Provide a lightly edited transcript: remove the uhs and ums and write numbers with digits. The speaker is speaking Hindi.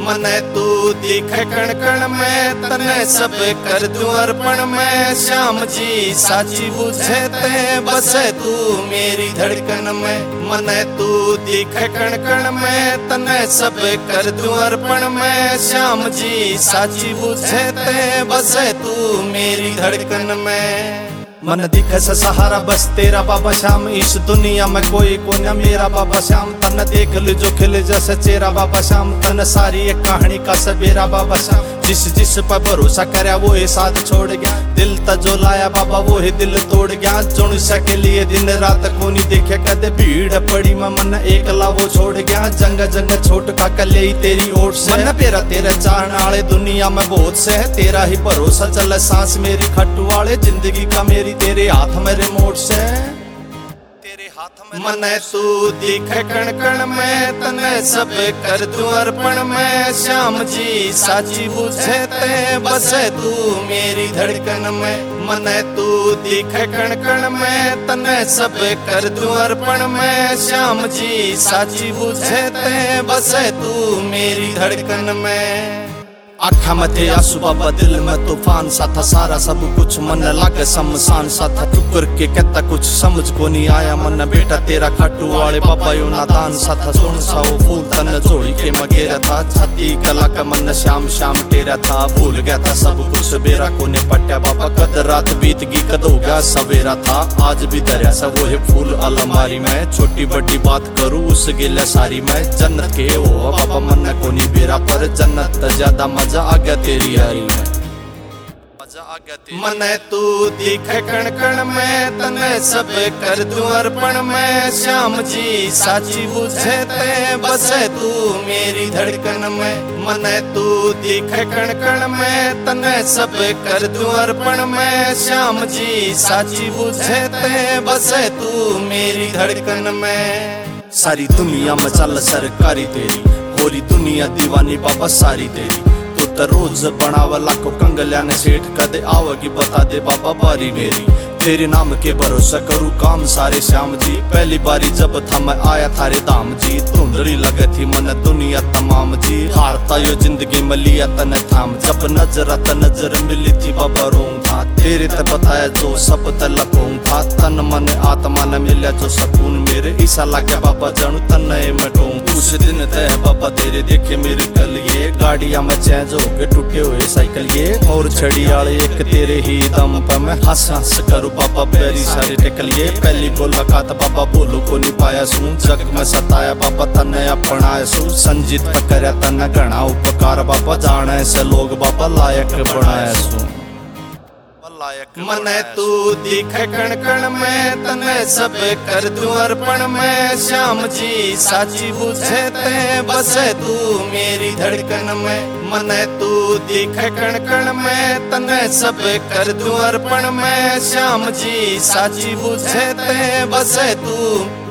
मने तू दिखे कण कण में, तने सब कर दूं अर्पण में। श्याम जी साची बुझे ते बसे तू मेरी धड़कन में। मने तू दिखे कण कण में, तने सब कर दूं अर्पण में। श्याम जी साची बुझे ते बसे तू मेरी धड़कन में। मन दिखे से सहारा बस तेरा बाबा श्याम, इस दुनिया में कोई को न मेरा बाबा श्याम। तन देख लो जो खिले जैसे चेहरा बाबा श्याम, तन सारी एक कहानी का सबेरा बाबा श्याम। जिस जिस पर भरोसा करया वो ही साथ छोड़ गया, दिल त जो लाया बाबा वो ही दिल तोड़ गया। जुन सके लिए दिन रात को नहीं देखे कदे, भीड़ पड़ी मैं मन एकला वो छोड़ गया। जंग जंग छोट का कले तेरी ओट से, मन पेरा तेरे चाहने वाले दुनिया में बहुत से है। तेरा ही भरोसा चले सांस मेरी खट्टू वाले, जिंदगी का मेरी तेरे हाथ में रिमोट से, तेरे हाथ में। मने तू दिखे कण कण में, तने सब कर दूं अर्पण में। श्याम जी साची बुझे ते बसे तू मेरी धड़कन में। मने तू दिखे कण कण में, तने सब कर दूं अर्पण में। श्याम जी साची बुझे ते बसे तू मेरी धड़कन में। आँखा में थे आंसू बाबा, दिल में तूफान सा था, सारा सब कुछ मन लागे शमशान सा था। टुकर के कहता कुछ समझ को नहीं आया, मन बेटा तेरा खाटू वाले बाबा यो नादान सा था। सोन सा वो फूल तन जोड़ी के मगेरा था, छाती कला का मन श्याम श्याम तेरा था। भूल गया था सब कुछ बेरा को ने पट्या बाबा, कद रात बीत गई कद हो गया सवेरा था। आज भी दरिया सा वो है फूल अलमारी में, छोटी बड़ी बात करूँ उस गिले सारी में। जन्नत के हो बाबा मन को नहीं बेरा, पर जन्नत ज्यादा मजा आ गया तेरी यारी में, मजा आ गया तेरी। मने तू दिखे कण कण में, तने सब कर दूं अर्पण में। श्याम जी साची बुझे ते बसे तू मेरी धड़कन में। मने तू दिखे कण कण में, तने सब कर दूं अर्पण में। श्याम जी साची बुझे ते बसे तू मेरी धड़कन में। सारी दुनिया में चल सरकारी तेरी, पूरी दुनिया दीवानी बाबा सारी तेरी। तो रोज बनावा लाखों कंगलिया ने सेठ, कदे आवगी बता दे बाबा बारी मेरी। तेरे नाम के भरोसा करूँ काम सारे श्याम जी, पहली बारी जब था मैं आया थारे धाम जी। धुंधली लगे थी मन दुनिया तमाम जी, हारता यो जिंदगी में लिया तने थाम। जब नजर त नजर मिली थी बाबा रोऊं था, तेरे ते बताया जो सब ते लखूं था। तन मन आत्मा ने मिला जो सकून मेरे, ईसा लगे बाबा जानू तने मिटूं। कुछ दिन तय बाबा तेरे देखे मेरे कल, ये गाड़ियां में चेंज हो गए टूटे हुए साइकिल ये। और छड़ी आले एक तेरे ही दम पर मैं हंस हंस करूँ बाबा पैरी सारे टेकल ये। पहली मुलाकात बाबा बोलो को नहीं पाया सू, जग में सताया बाबा तने अपनाया सू। संजीत पकड़ा तने घना उपकार बाबा, जाने से लोग बाबा लायक बनाया सू। मने तू दिखे कण कण में, तने सब कर दूं अर्पण में। श्याम जी साची बुझे ते बसे तू मेरी धड़कन में। मने तू दिखे कण कण में, तने सब कर दूं अर्पण में। श्याम जी साची बुझे ते बसे तू